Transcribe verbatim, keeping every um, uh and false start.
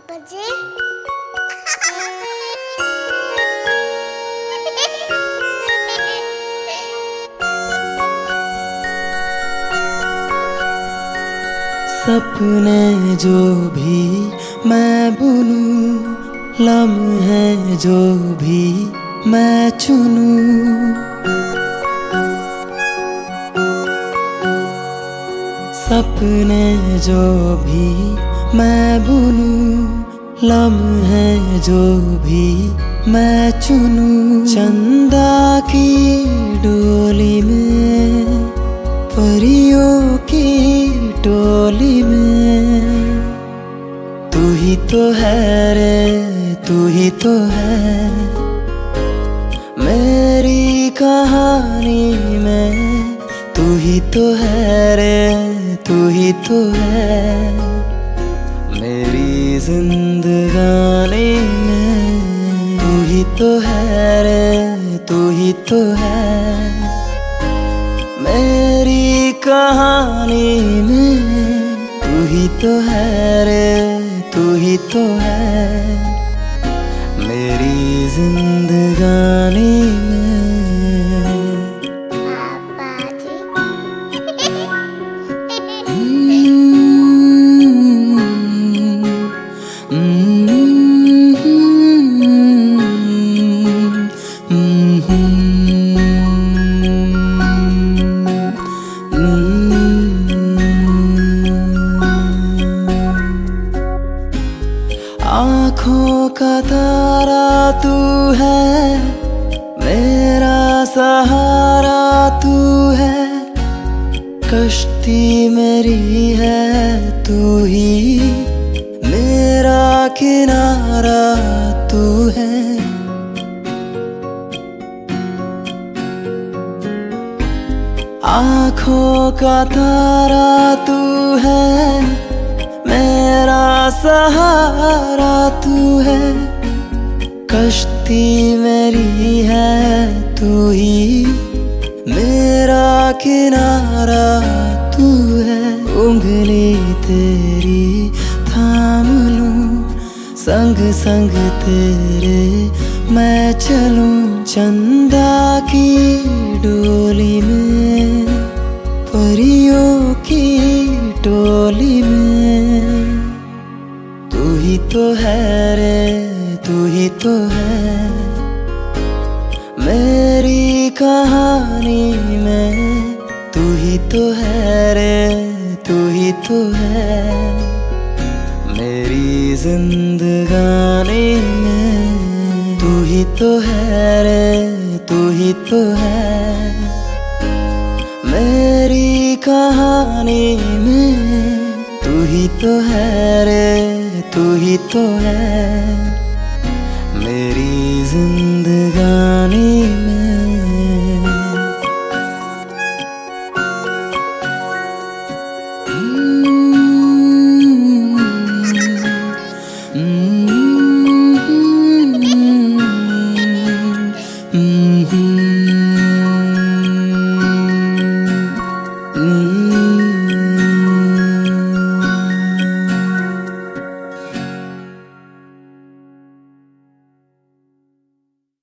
पापा जी। सपने जो भी मैं बुनूं, लम्हे जो भी मैं चुनूं, सपने जो भी मैं बुनूं, लम्हे जो भी मैं चुनूं, चंदा की डोली में, परियों की टोली में, तू ही तो है रे, तू ही तो है मेरी कहानी में, तू ही तो है रे, तू ही तो है मेरी जिंदगानी में, तू ही तो है रे, तू ही तो है मेरी कहानी में, तू ही तो है रे, तू ही तो है मेरी जिंदगानी में। आँखों का तारा तू है, मेरा सहारा तू है, कश्ती मेरी है तू ही, मेरा किनारा तू है। आँखों का तारा तू है, मेरा सहारा तू है, कश्ती मेरी है तू ही, मेरा किनारा तू है। उंगली तेरी थाम लूं, संग संग तेरे मैं चलूं, चंदा की डोली में, परियों की टोली में, तू ही तो है रे, तू ही तो है मेरी कहानी में, तू ही तो है रे, तू ही तो है मेरी जिंदगानी में, तू ही तो है रे, तू ही तो है मेरी कहानी में, तू ही तो है रे, तू ही तो है मेरी जिंदगानी में।